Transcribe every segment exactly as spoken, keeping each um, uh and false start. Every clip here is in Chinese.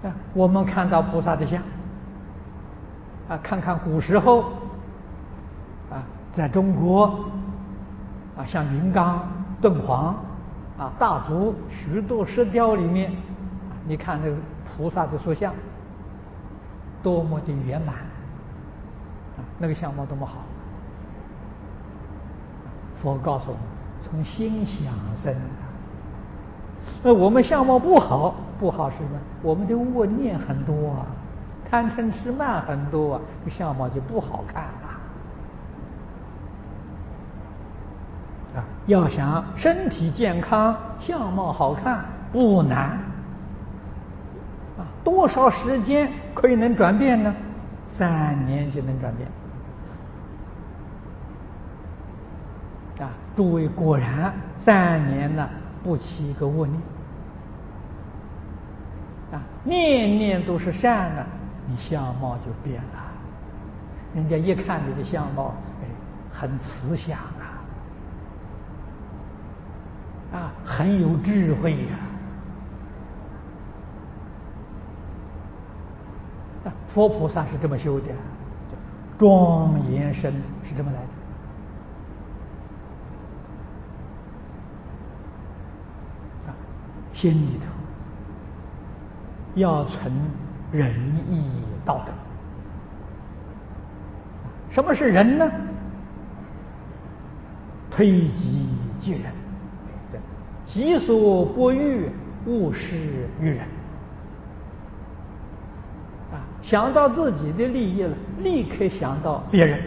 啊，我们看到菩萨的像，啊，看看古时候，啊，在中国，啊，像云冈、敦煌，啊，大足许多石雕里面，你看那个菩萨的塑像，多么的圆满，啊，那个相貌多么好。佛告诉我们，从心想生。那我们相貌不好，不好是什么？我们的恶念很多啊，贪嗔痴慢很多啊，相貌就不好看了。啊，要想身体健康、相貌好看不难。啊，多少时间可以能转变呢？三年就能转变。啊，诸位果然三年呢，不起一个恶念。啊，念念都是善的，你相貌就变了。人家一看你的相貌，哎，很慈祥啊，啊，很有智慧呀。啊，佛菩萨是这么修的，庄严身是这么来的。啊，心里头要存仁义道德。什么是仁呢？推己及人，己所不欲，勿施于人。啊，想到自己的利益了，立刻想到别人。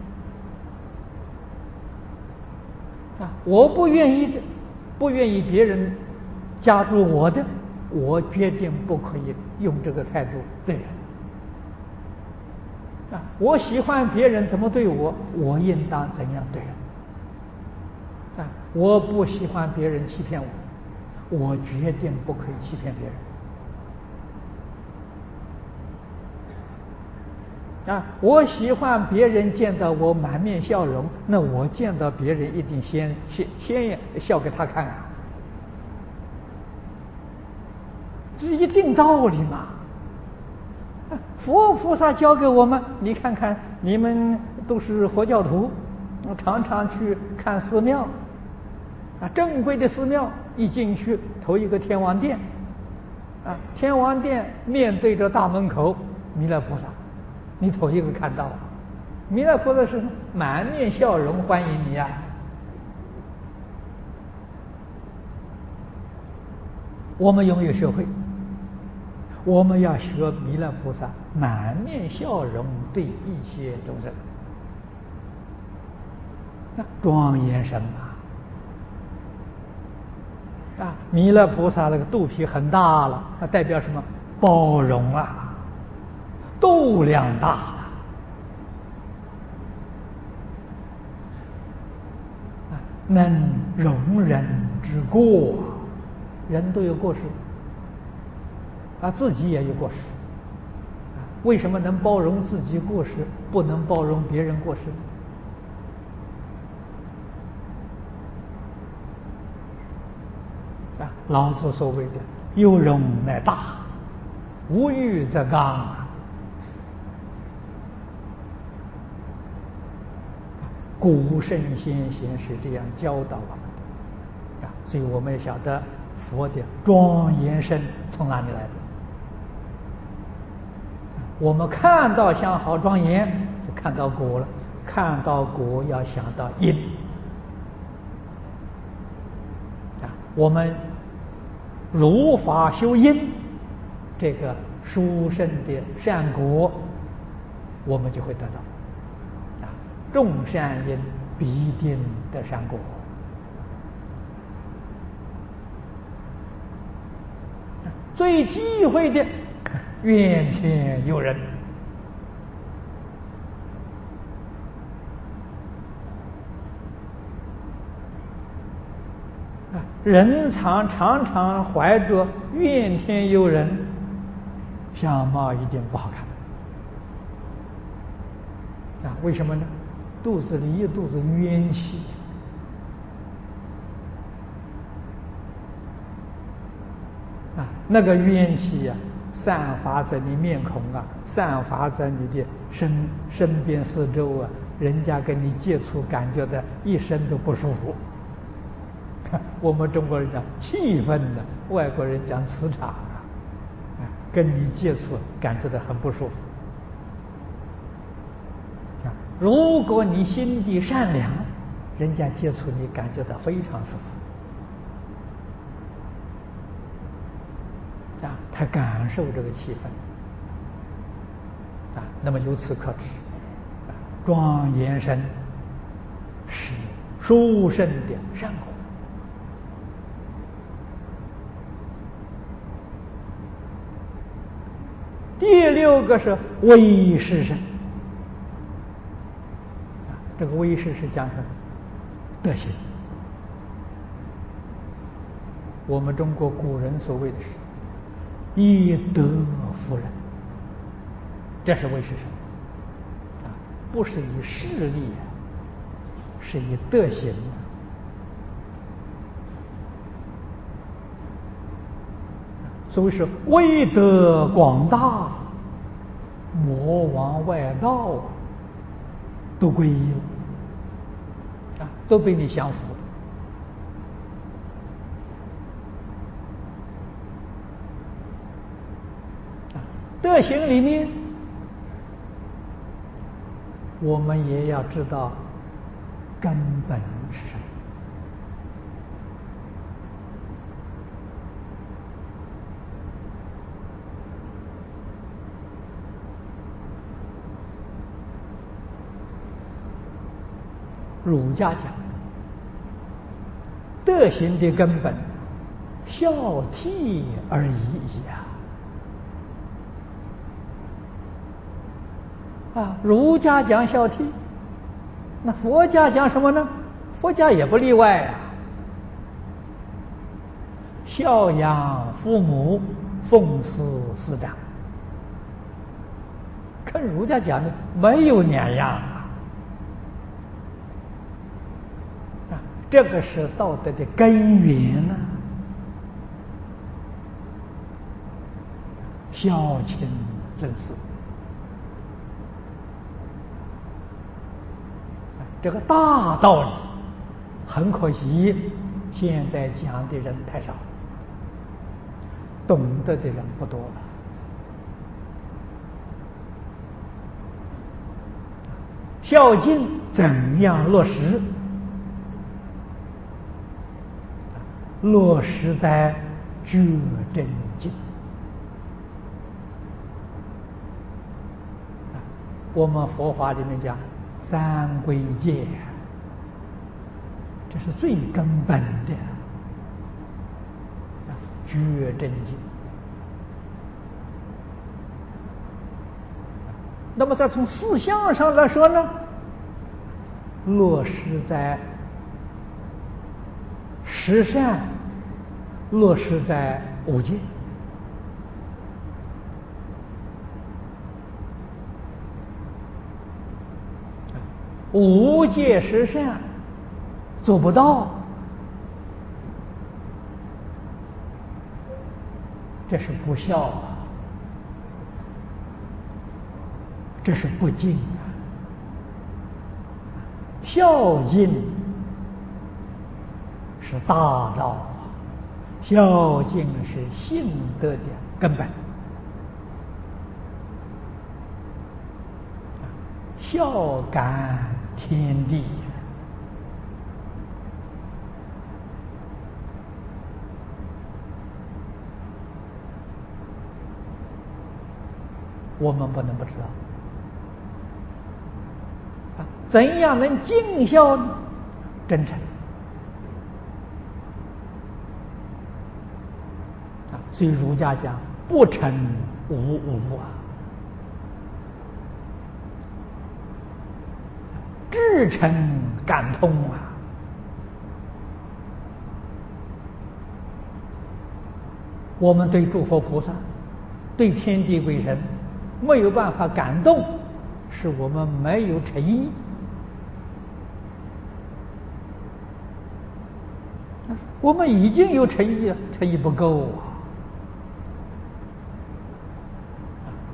啊，我不愿意的，不愿意别人加入我的，我决定不可以用这个态度对人。啊，我喜欢别人怎么对我，我应当怎样对人。啊，我不喜欢别人欺骗我，我决定不可以欺骗别人。啊，我喜欢别人见到我满面笑容，那我见到别人一定先先先笑给他看啊，这一定道理嘛。佛菩萨教给我们，你看看，你们都是佛教徒，常常去看寺庙，啊，正规的寺庙一进去，头一个天王殿，啊，天王殿面对着大门口弥勒菩萨，你头一个看到，弥勒菩萨是满面笑容欢迎你啊。我们有没有学会？我们要学弥勒菩萨满面笑容对一切众生，那庄严神啊！啊，弥勒菩萨那个肚皮很大了，那代表什么？包容啊，度量大啊，能容人之过，人都有过失。啊，自己也有过失，啊，为什么能包容自己过失，不能包容别人过失？啊，老子所谓的“有容乃大，无欲则刚”啊，古圣先贤是这样教导我们的，啊，所以我们也晓得佛的庄严身从哪里来的。我们看到相好庄严，就看到果了。看到果要想到因。啊，我们如法修因，这个殊胜的善果，我们就会得到。啊，种善因必定得善果。最忌讳的怨天尤人。啊，人常常常怀着怨天尤人，相貌一定不好看。啊，为什么呢？肚子里一肚子冤气。啊，那个冤气呀， 散发在你面孔啊，散发在你的身身边四周啊，人家跟你接触，感觉到一身都不舒服。我们中国人讲气氛呢，外国人讲磁场啊，跟你接触感觉到很不舒服。如果你心地善良，人家接触你感觉到非常舒服啊，他感受这个气氛啊，那么由此可知，啊，庄严身是殊胜的善果。第六个是威势身，这个威势是讲什么？德行。我们中国古人所谓的是以德服人，这是威势身啊，不是以势力啊，是以德行的。所谓是威德广大，魔王外道啊都归依了啊，都被你降服了啊。德行里面，我们也要知道根本是什么。儒家讲德行的根本，孝悌而已呀！啊，儒家讲孝悌，那佛家讲什么呢？佛家也不例外啊。孝养父母，奉事师长，跟儒家讲的没有两样啊。这个是道德的根源呢、啊，孝亲正事。这个大道理，很可惜，现在讲的人太少，懂得的人不多了。孝敬怎样落实？落实在觉真经。我们佛法里面讲三归戒，这是最根本的觉真经。那么再从思想上来说呢，落实在十善，落实在五戒。五戒十善做不到，这是不孝啊，这是不敬啊。孝敬是大道啊，孝敬是性德的根本。孝感天地，我们不能不知道。啊，怎样能尽孝呢？真诚。啊，所以儒家讲不诚无无啊。至诚感通啊！我们对诸佛菩萨、对天地鬼神没有办法感动，是我们没有诚意。我们已经有诚意了，诚意不够啊！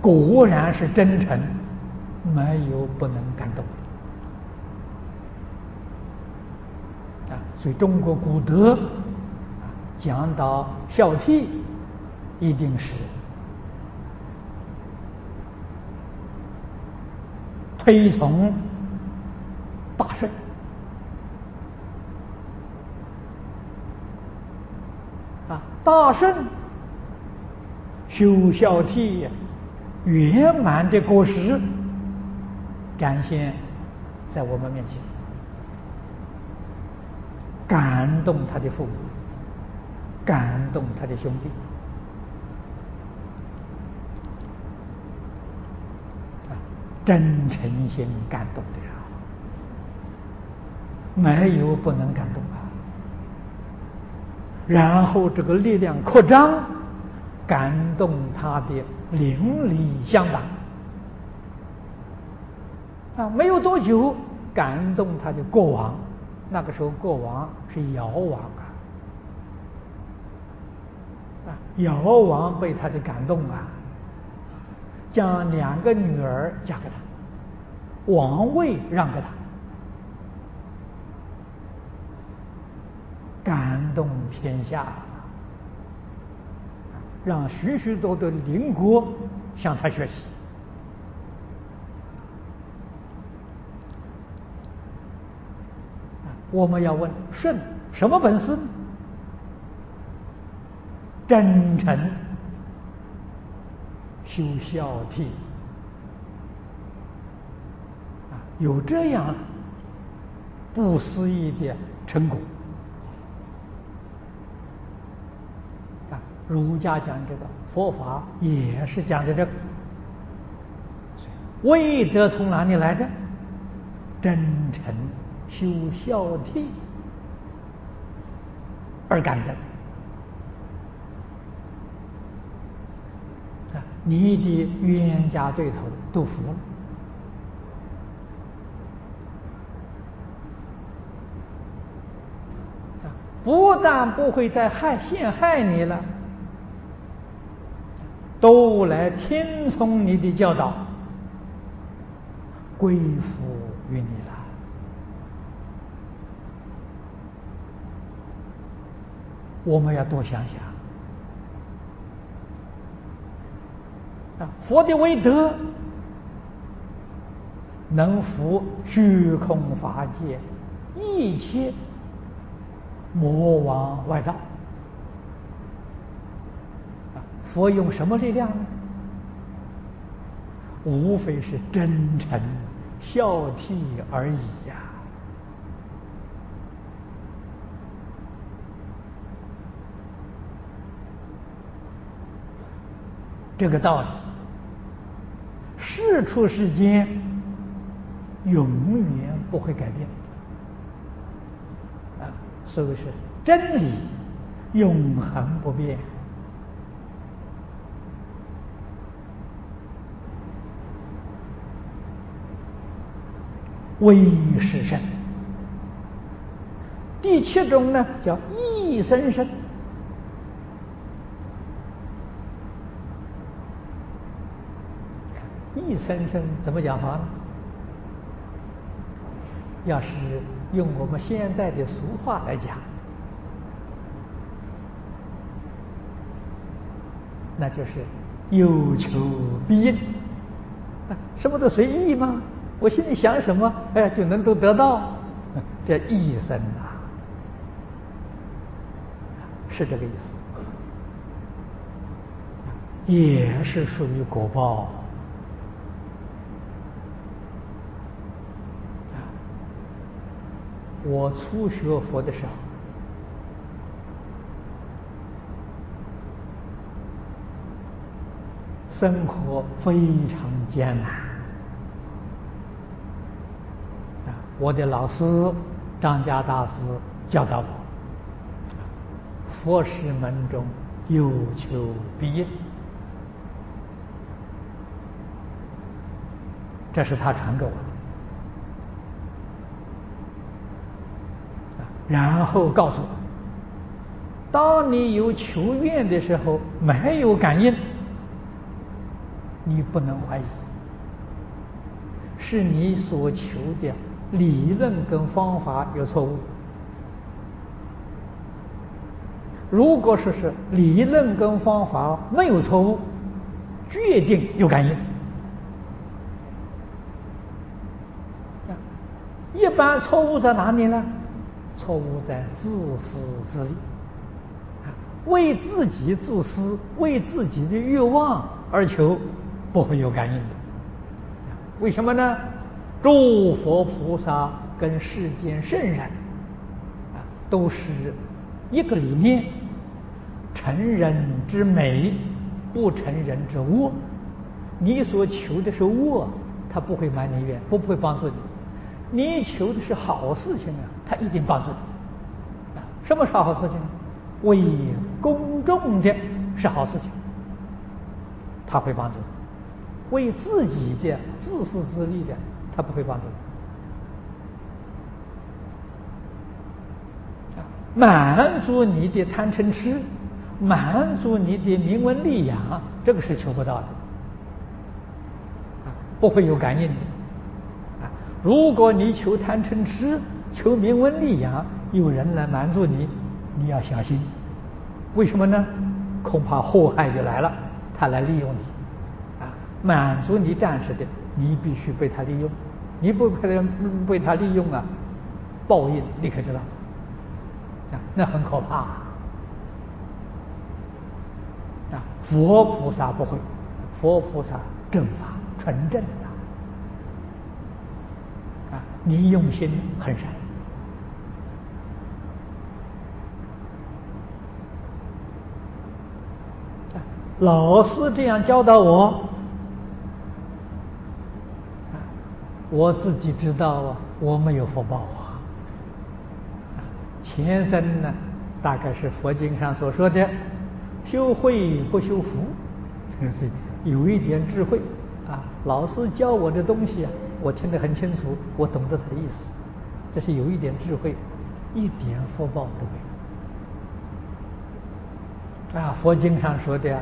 果然是真诚，没有不能感动的啊。所以中国古德讲到孝悌，一定是推崇大圣啊，大圣修孝悌圆满的果实展现在我们面前，感动他的父母，感动他的兄弟啊，真诚心感动的呀，没有不能感动啊。然后这个力量扩张，感动他的邻里乡党啊，没有多久感动他的国王。那个时候国王是尧王啊，啊，尧王被他的感动啊，将两个女儿嫁给他，王位让给他，感动天下，让许许多多的邻国向他学习。我们要问舜什么本事？真诚、修孝悌啊，有这样不思议的成果啊！儒家讲这个，佛法也是讲的这个。威德从哪里来的？真诚、修孝悌而感的啊！你的冤家对头都服了啊！不但不会再害陷害你了，都来听从你的教导，归服于你了。我们要多想想啊！佛的威德能伏虚空法界一切魔王外道啊！佛用什么力量呢？无非是真诚孝悌而已呀、这个道理世出世间永远不会改变啊！所谓是真理永恒不变。威是圣，第七种呢叫义生生。义生生怎么讲法呢？要是用我们现在的俗话来讲，那就是有求必应。什么都随意吗？我心里想什么，哎，就能够得到，这义生啊，是这个意思，也是属于果报。我初学佛的时候，生活非常艰难啊！我的老师张家大师教导我，佛事门中有求必应，这是他传给我的。然后告诉我，当你有求愿的时候没有感应， 你不能怀疑，是你所求的理论跟方法有错误。如果说是理论跟方法没有错误，决定有感应。一般错误在哪里呢？错误在自私自利，为自己自私，为自己的欲望而求，不会有感应的。为什么呢？诸佛菩萨跟世间圣人啊，都是一个理念，成人之美，不成人之恶。你所求的是恶，他不会满你愿，不会帮助你。你求的是好事情啊，他一定帮助你。啊，什么是好事情？为公众的是好事情，他会帮助你；为自己的自私自利的，他不会帮助你。啊，满足你的贪嗔痴，满足你的名闻利养，这个是求不到的，啊，不会有感应的。如果你求贪嗔痴，求名闻利养，有人来满足你，你要小心。为什么呢？恐怕祸害就来了，他来利用你。啊，满足你暂时的，你必须被他利用。你不被他被他利用啊，报应你可知道？啊，那很可怕。啊，佛菩萨不会，佛菩萨正法纯正的。你用心很善，老师这样教导我，我自己知道啊，我没有福报啊。前生呢，大概是佛经上所说的修慧不修福，就是有一点智慧啊。老师教我的东西啊，我听得很清楚，我懂得他的意思，这是有一点智慧，一点福报都没有啊。佛经上说的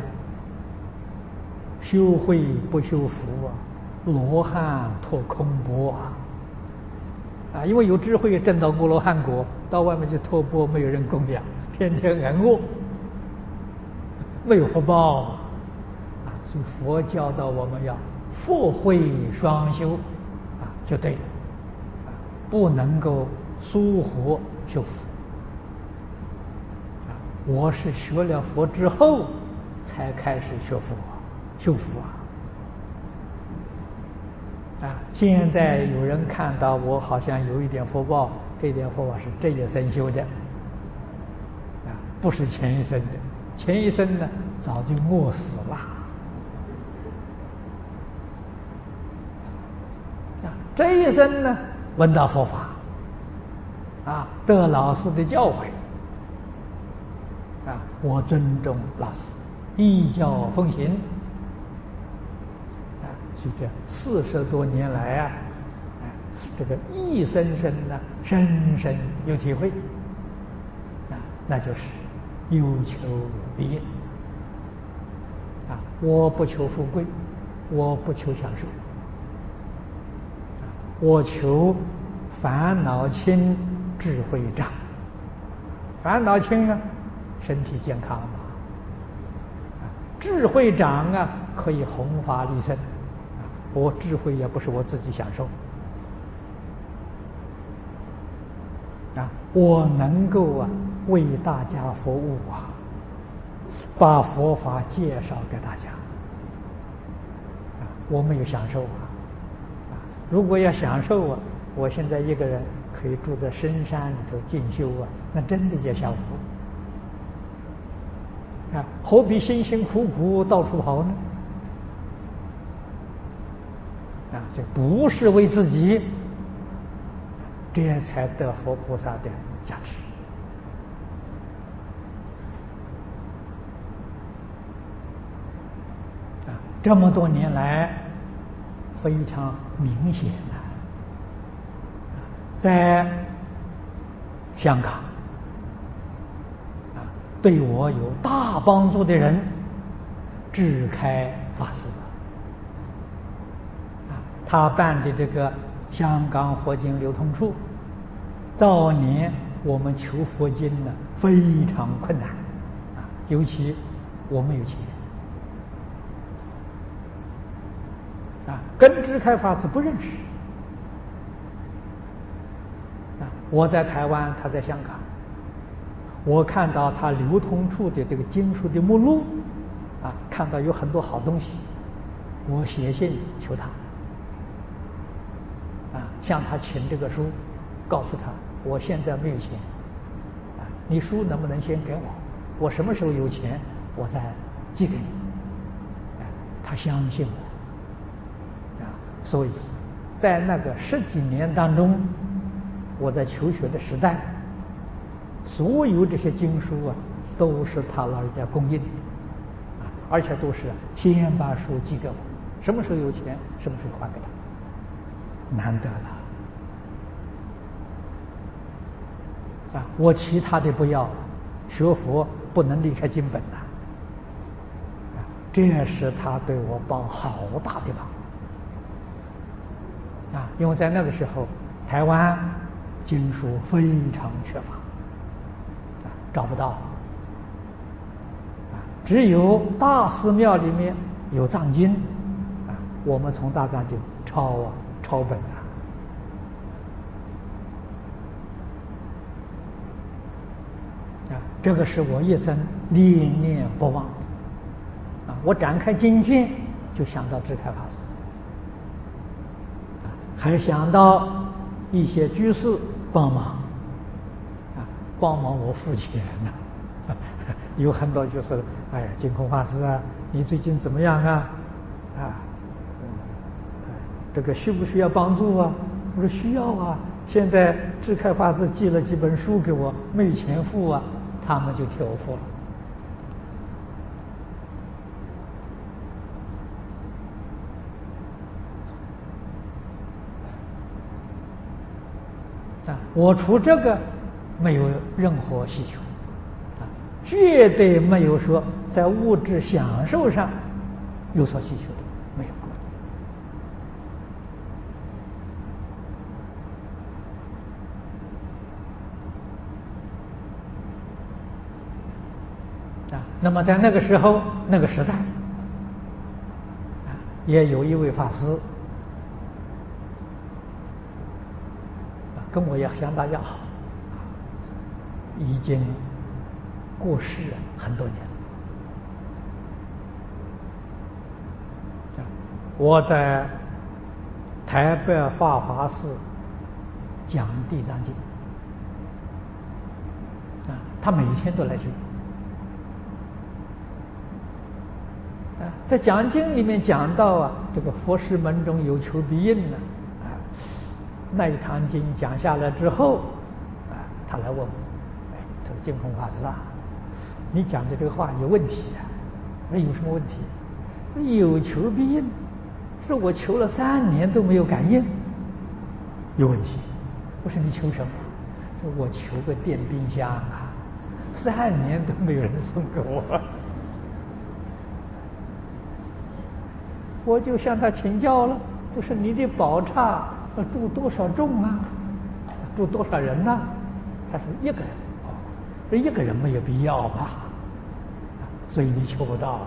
修慧不修福啊，罗汉脱空钵啊。啊，因为有智慧证到阿罗汉果，到外面去托钵，没有人供养，天天挨饿，没有福报啊。所以佛教导我们要福慧双修啊，就对了，啊，不能够疏忽修福。啊，我是学了佛之后才开始学佛修福啊。啊，现在有人看到我好像有一点福报，这点福报是这一生修的，啊，不是前一生的。前一生呢，早就饿死了。啊，这一生呢，闻到佛法，啊，得老师的教诲，啊，我尊重老师，依教奉行。就这四十多年来啊，这个一生生呢，深深有体会啊，那就是有求必应啊！我不求富贵，我不求享受，啊，我求烦恼轻，智慧长。烦恼轻啊，身体健康嘛；啊，智慧长啊，可以弘法利生。我智慧也不是我自己享受啊，我能够啊为大家服务啊，把佛法介绍给大家啊，我没有享受啊。啊，如果要享受啊，我现在一个人可以住在深山里头进修啊，那真的叫享福啊，何必辛辛苦苦到处跑呢？啊，这不是为自己，这样才得佛菩萨的加持。啊，这么多年来，非常明显的，在香港，啊，对我有大帮助的人，智开法师。 他办的这个香港佛经流通处，早年我们求佛经呢非常困难啊，尤其我没有钱啊，跟智开法师不认识啊。我在台湾，他在香港，我看到他流通处的这个经书的目录啊，看到有很多好东西，我写信求他啊，向他请这个书，告诉他我现在没有钱啊，你书能不能先给我？我什么时候有钱，我再寄给你。啊，他相信我啊，所以在那个十几年当中，我在求学的时代，所有这些经书啊，都是他老人家供应的啊，而且都是先把书寄给我，什么时候有钱，什么时候还给他，难得了。啊，我其他的不要，学佛不能离开经本呐，啊，这是他对我帮好大的忙，啊，因为在那个时候，台湾经书非常缺乏，啊，找不到，啊，只有大寺庙里面有藏经，啊，我们从大藏经抄啊抄本啊。这个是我一生念念不忘啊！我展开经卷就想到智开法师，啊，还想到一些居士帮忙啊，帮忙我付钱呢，啊。有很多就是，哎呀，净空法师啊，你最近怎么样啊？啊，这个需不需要帮助啊？我说需要啊！现在智开法师寄了几本书给我，没钱付啊。他们就替我付了。啊，我除这个没有任何需求，啊，绝对没有说在物质享受上有所需求的，没有过。啊，那么在那个时候那个时代，啊，也有一位法师，啊，跟我也相当要好，已经过世了很多年了。啊，我在台北法华寺讲《地藏经》，啊，他每天都来听。啊，在讲经里面讲到啊，这个佛事门中有求必应呢，啊，那一堂经讲下来之后，啊，他来问我，哎，这个净空法师啊，你讲的这个话有问题啊，那有什么问题？有求必应，是我求了三年都没有感应，有问题。我说你求什么？说我求个电冰箱啊，三年都没有人送给我。我就向他请教了，就是你的宝刹住多少众啊，住多少人呢？他说一个人，哦，这一个人没有必要吧，所以你求不到。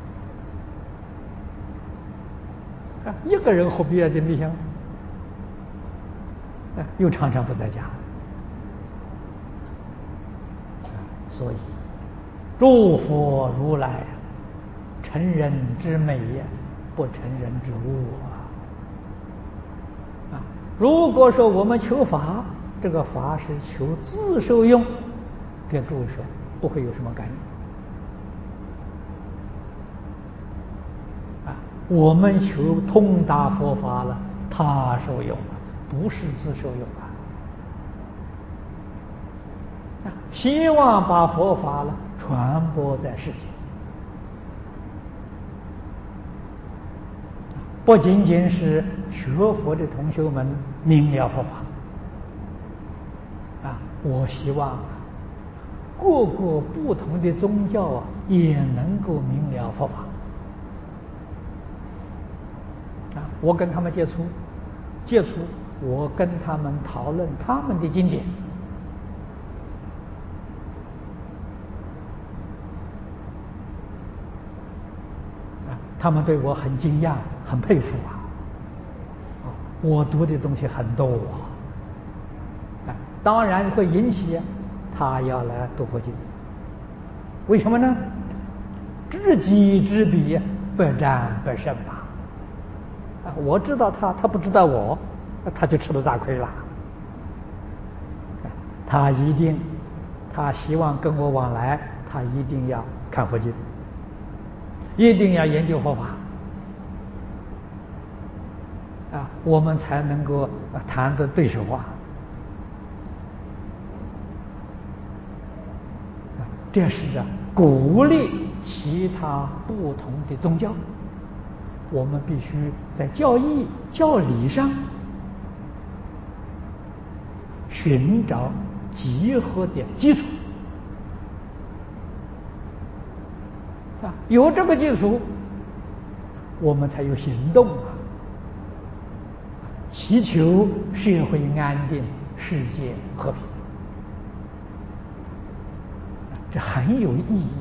啊，一个人何必要电冰箱？啊，又常常不在家。所以，诸佛如来成人之美也，不成人之物啊！啊，如果说我们求法，这个法是求自受用，跟诸位说不会有什么感应啊。我们求通达佛法了，他受用啊，不是自受用啊。啊，希望把佛法了传播在世界。不仅仅是学佛的同学们明了佛法，啊，我希望啊，各个不同的宗教啊，也能够明了佛法。 啊，我跟他们接触，接触，我跟他们讨论他们的经典。啊，他们对我很惊讶，很佩服啊。我读的东西很多啊，当然会引起他要来读佛经。为什么呢？知己知彼，百战百胜吧。啊，我知道他，他不知道我，他就吃了大亏了。他一定，他希望跟我往来，他一定要看佛经，一定要研究佛法。啊，我们才能够谈得对手话。这是啊，鼓励其他不同的宗教，我们必须在教义、教理上寻找集合的基础。啊，有这个基础，我们才有行动啊。祈求社会安定，世界和平，这很有意义。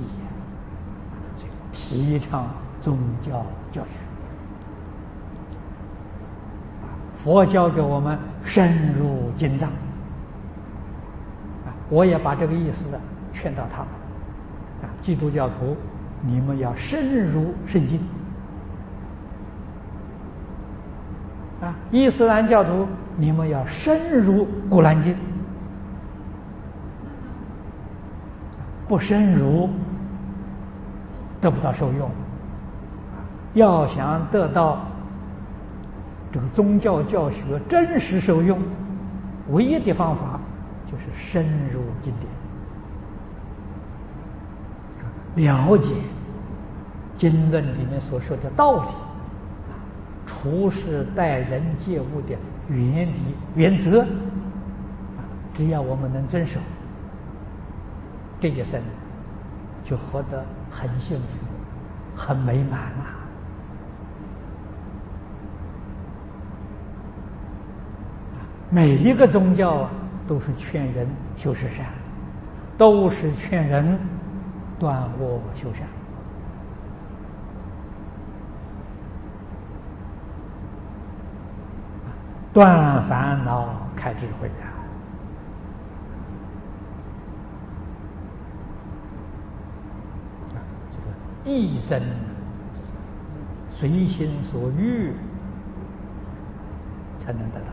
提倡宗教教育，佛教给我们深入经藏，我也把这个意思劝到他们。啊，基督教徒，你们要深入圣经。啊，伊斯兰教徒，你们要深入古兰经。不深入，得不到受用。要想得到这个宗教教学真实受用，唯一的方法就是深入经典，了解经论里面所说的道理，处事待人接物的原理原则，只要我们能遵守，这一生就活得很幸福、很美满啊！每一个宗教啊，都是劝人修十善，都是劝人断恶修善。断烦恼，开智慧呀！这个一生随心所欲才能得到。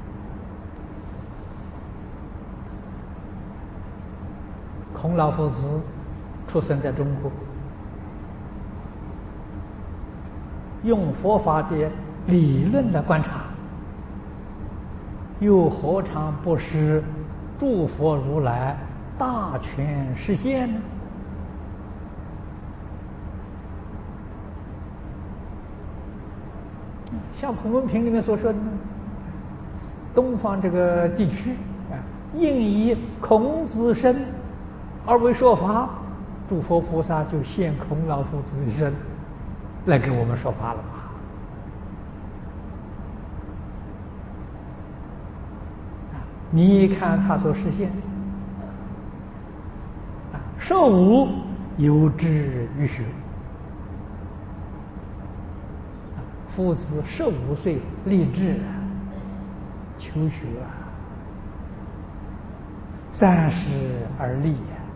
孔老夫子出生在中国，用佛法的理论的观察，又何尝不是诸佛如来大权实现呢？像孔文平里面所说的，东方这个地区啊，应以孔子身而为说法，诸佛菩萨就现孔老夫子的身来给我们说法了嘛。你看他所实现啊，受无有志于学。夫子十五岁立志求学，三十而立，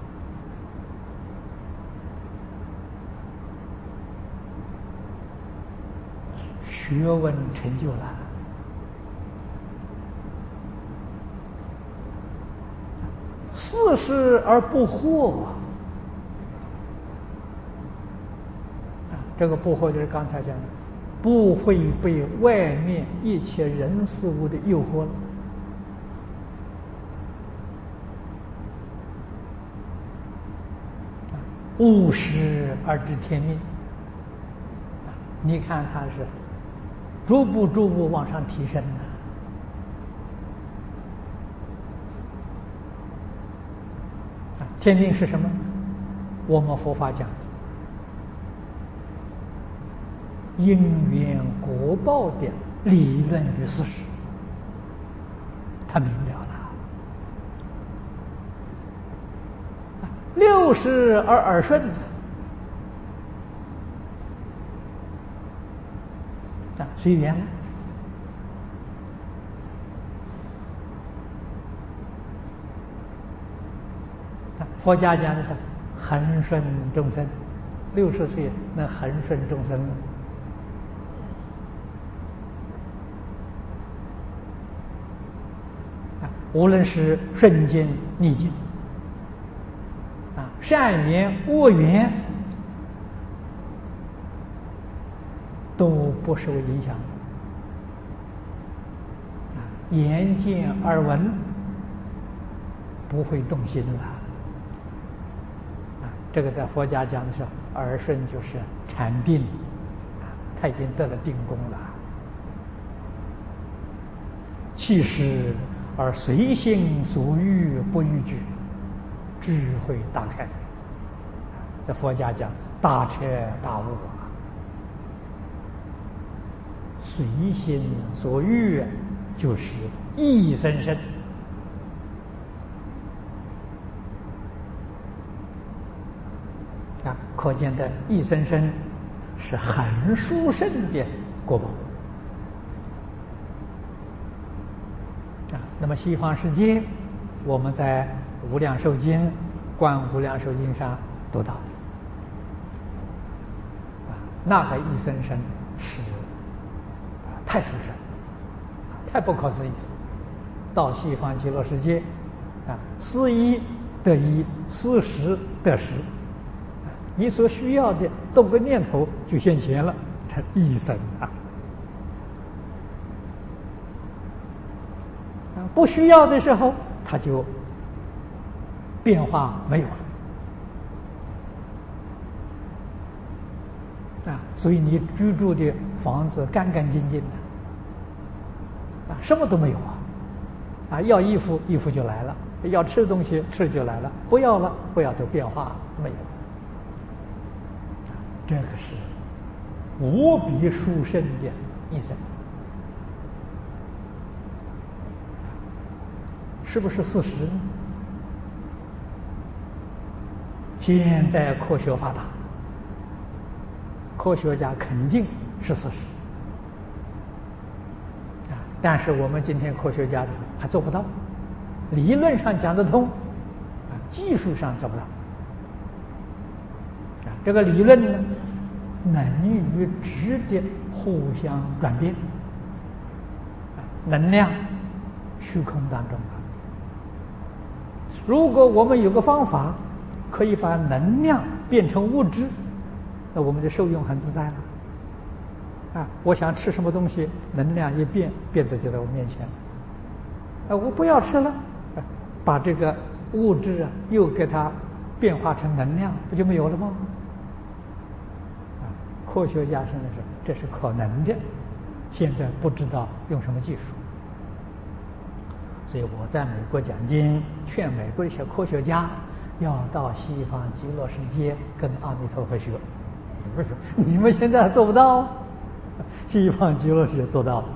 学问成就了。四十而不惑，这个不惑就是刚才讲的，不会被外面一切人事物的诱惑了。务实而知天命，你看他是逐步逐步往上提升的。天命是什么？我们佛法讲因缘果报的理论与事实，他明了了。六十而耳顺，啊，随缘了。佛家讲的是恒顺众生，六十岁能恒顺众生了。啊，无论是顺境逆境，啊，善缘恶缘，都不受影响。啊，眼见耳闻，不会动心了。这个在佛家讲的是耳顺，就是禅定，啊，他已经得了定功了。气实而随心所欲不逾矩，智慧大开。在佛家讲大彻大悟啊，随心所欲就是意生生。啊，可见的意生生是很殊胜的果报。啊，那么西方世界，我们在无量寿经、观无量寿经上读到的，啊，那个意生生是啊太殊胜，太不可思议了。到西方极乐世界，啊，思一得一，思十得十。你所需要的动个念头就现前了，才一生啊！啊，不需要的时候，它就变化没有了啊！所以你居住的房子干干净净的啊，什么都没有啊！啊，要衣服衣服就来了，要吃东西吃就来了，不要了不要就变化没有。这个是无比殊胜的一生，是不是事实呢？现在科学发达，科学家肯定是事实啊，但是我们今天科学家还做不到，理论上讲得通啊，技术上做不到啊。这个理论呢，能与质的互相转变，能量虚空当中啊。如果我们有个方法可以把能量变成物质，那我们就受用很自在了啊！我想吃什么东西，能量一变，变得就在我面前了。啊，我不要吃了，把这个物质啊又给它变化成能量，不就没有了吗？科学家现在说这是可能的，现在不知道用什么技术。所以我在美国讲经，劝美国一些科学家要到西方极乐世界跟阿弥陀佛学。不是，你们现在还做不到，西方极乐世界做到了。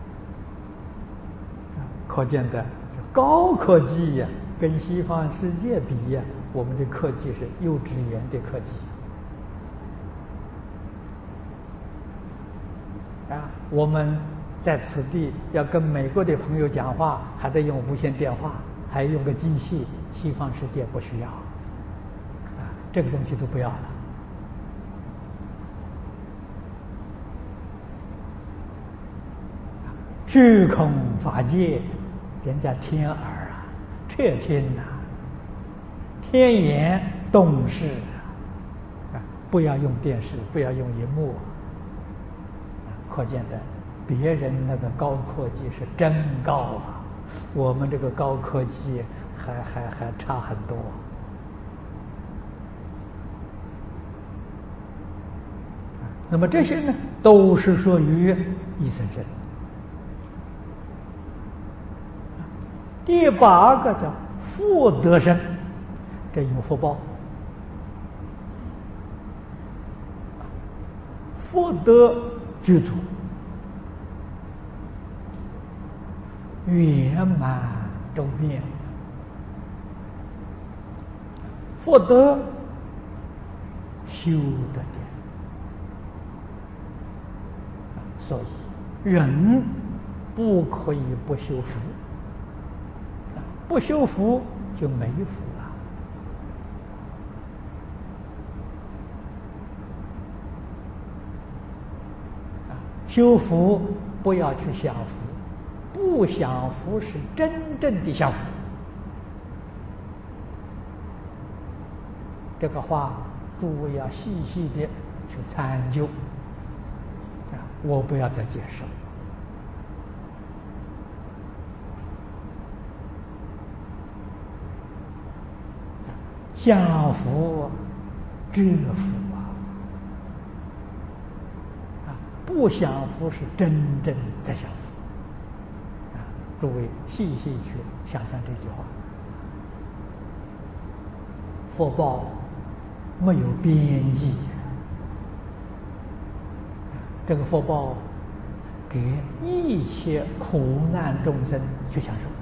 可见的高科技呀、啊，跟西方世界比呀、啊，我们的科技是幼稚园的科技。啊，我们在此地要跟美国的朋友讲话，还得用无线电话，还用个机器，西方世界不需要，啊，这个东西都不要了。虚空法界，人家天耳啊，彻天呐、啊，天眼动视啊，不要用电视，不要用荧幕。可见的，别人那个高科技是真高啊，我们这个高科技还还还差很多。那么这些呢，都是属于一生生。第八个叫福德生，这有福报。福德具足、圆满周遍，福德修得的。所以人不可以不修福，不修福就没福了。修福不要去享福，不享福是真正的享福。这个话诸位要细细的去参究，我不要再解释了。享福知福啊，啊，不享福是真正在享福啊！诸位细细去想想这句话，福报没有边际，这个福报给一切苦难众生去享受。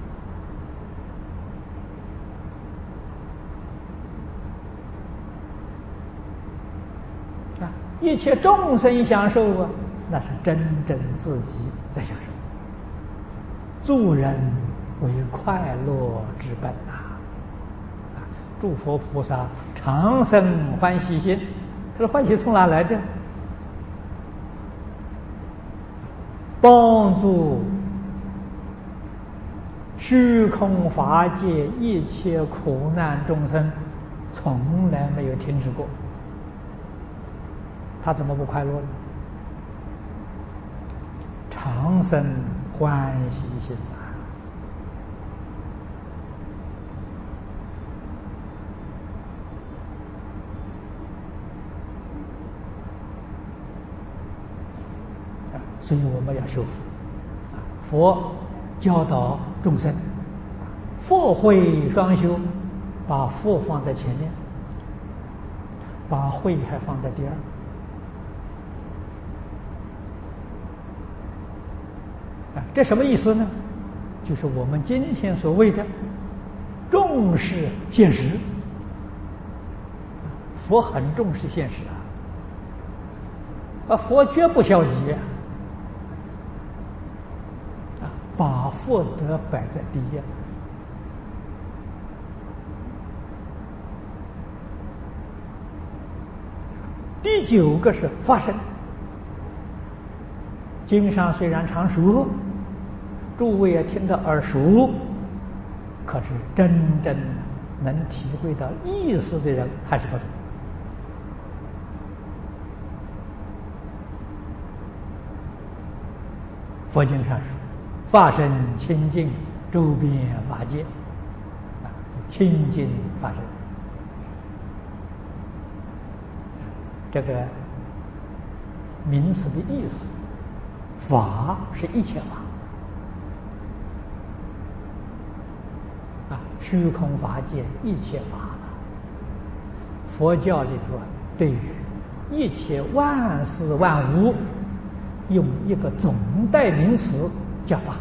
一切众生享受啊，那是真正自己在享受。助人为快乐之本呐、啊！诸佛菩萨常生欢喜心，这欢喜从哪来的？帮助虚空法界一切苦难众生，从来没有停止过。他怎么不快乐呢？常生欢喜心啊！所以我们要修福。佛教导众生，福慧双修，把福放在前面，把慧还放在第二。这什么意思呢？就是我们今天所谓的重视现实。佛很重视现实啊，啊，佛绝不消极啊，把福德摆在第一。第九个是发生。经上虽然常说，诸位也听得耳熟，可是真正能体会到意思的人还是不多。佛经上说，法身清净，周遍法界，啊，清净法身。这个名词的意思，法是一切法啊，虚空法界一切法。佛教里头对于一切万事万物，用一个总代名词叫法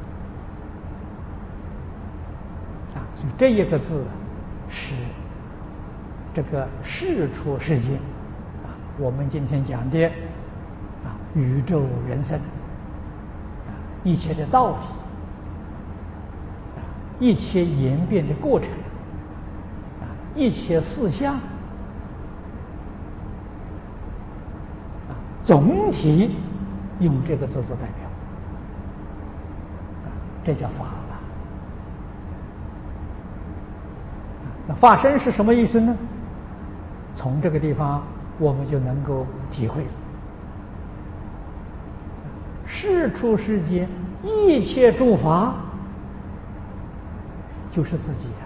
啊，所以这一个字是这个世出世间啊，我们今天讲的啊，宇宙人生啊，一切的道理啊，一切演变的过程啊，一切事项啊，总体用这个字做代表啊，这叫法了。那法身是什么意思呢？从这个地方我们就能够体会，世出世间一切诸法就是自己啊，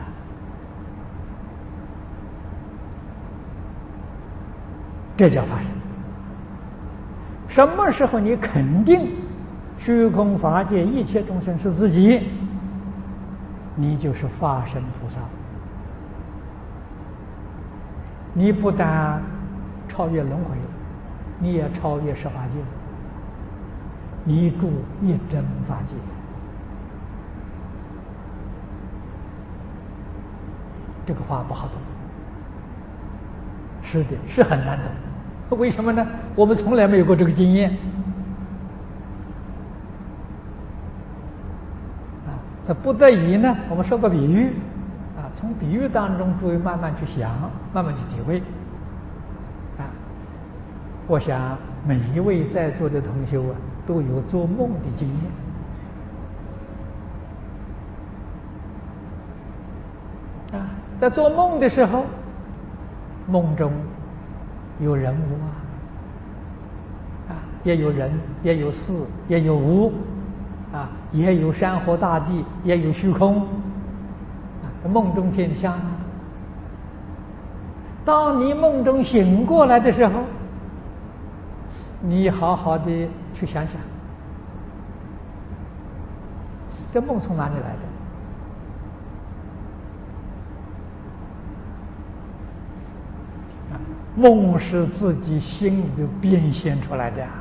这叫法身。什么时候你肯定虚空法界一切众生是自己，你就是法身菩萨。你不但超越轮回，你也超越十法界。 你住一真法界。这个话不好懂，是的，是很难懂。为什么呢？我们从来没有过这个经验。啊，这不得已呢，我们说个比喻，啊，从比喻当中诸位慢慢去想，慢慢去体会。啊，我想每一位在座的同修啊，都有做梦的经验。啊，在做梦的时候，梦中有人物啊，啊，也有人，也有事，也有物，啊，也有山河大地，也有虚空，啊，梦中见相啊。当你梦中醒过来的时候，你好好的去想想，这梦从哪里来的？梦是自己心里头变现出来的呀。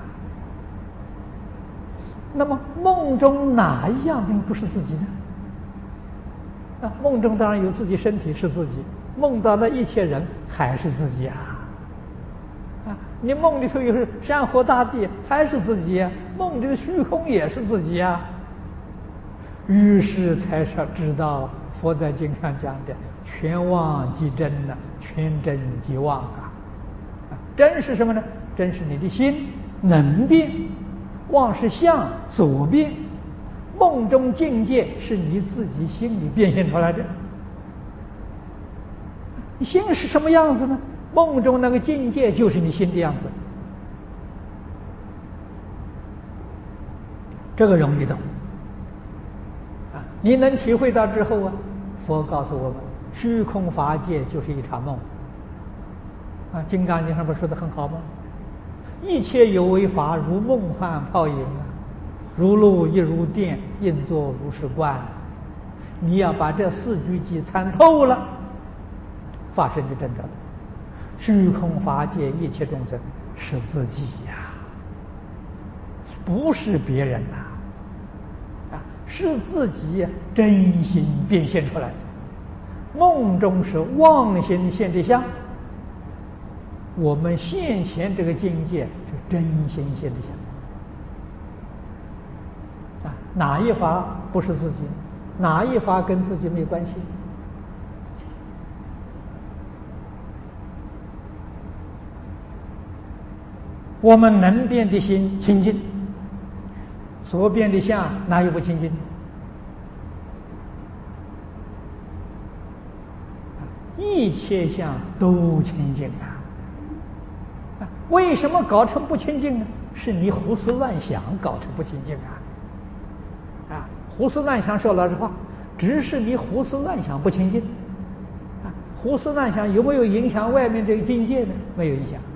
那么梦中哪一样东西不是自己的？啊，梦中当然有自己身体是自己，梦到的一切人还是自己啊。啊，你梦里头有山河大地还是自己啊，梦里的虚空也是自己啊。于是才是知道佛在经上讲的全妄即真呐、啊，全真即妄啊。真是什么呢？真是你的心能变，妄是相所变，梦中境界是你自己心里变现出来的。你心是什么样子呢？梦中那个境界就是你心的样子。这个容易懂啊！你能体会到之后啊，佛告诉我们，虚空法界就是一场梦。啊，《金刚经》上不是说的很好吗？一切有为法，如梦幻泡影啊，如露亦如电，应作如是观。你要把这四句偈参透了，发生就真的了。虚空法界一切众生是自己呀，不是别人呐，啊，是自己真心变现出来的。梦中是妄心现的相。我们现前这个境界是真心现的相啊，哪一法不是自己？哪一法跟自己没有关系？我们能变的心清净，所变的相哪有不清净？一切相都清净啊！为什么搞成不清净呢？是你胡思乱想搞成不清净啊！啊，胡思乱想说老实话，只是你胡思乱想不清净啊。胡思乱想有没有影响外面这个境界呢？没有影响。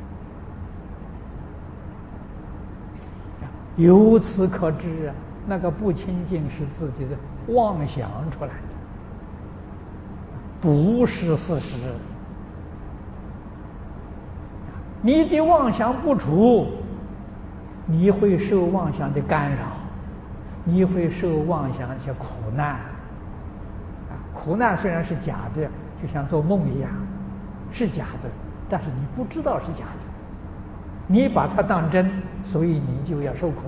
由此可知啊，那个不清净是自己的妄想出来的，不是事实。你的妄想不除，你会受妄想的干扰，你会受妄想一些苦难。啊，苦难虽然是假的，就像做梦一样，是假的，但是你不知道是假的，你把它当真，所以你就要受苦。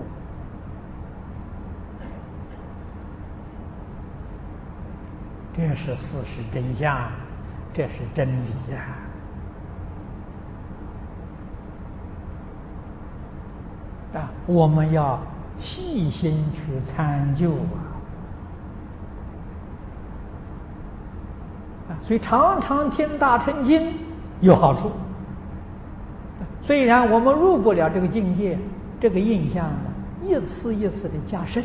这是事实真相，这是真理呀！啊，我们要细心去参究啊！啊，所以常常听大乘经有好处。虽然我们入不了这个境界，这个印象呢，一次一次的加深。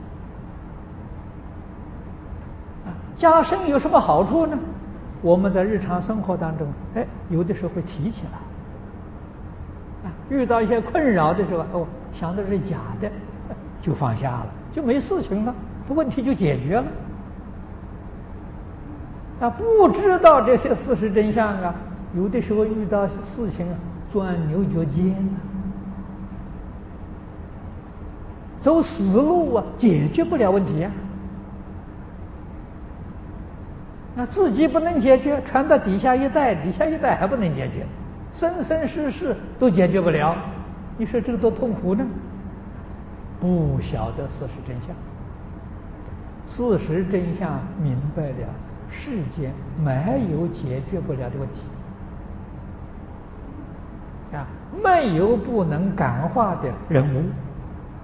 啊，加深有什么好处呢？我们在日常生活当中，哎，有的时候会提起来。啊，遇到一些困扰的时候，哦，想的是假的，就放下了，就没事情了，问题就解决了。啊，不知道这些事实真相啊，有的时候遇到事情钻牛角尖走死路啊，解决不了问题呀、啊。那自己不能解决，传到底下一代，底下一代还不能解决，生生世世都解决不了，你说这个多痛苦呢？不晓得事实真相，事实真相明白了，世间没有解决不了的问题啊，没有不能感化的人物。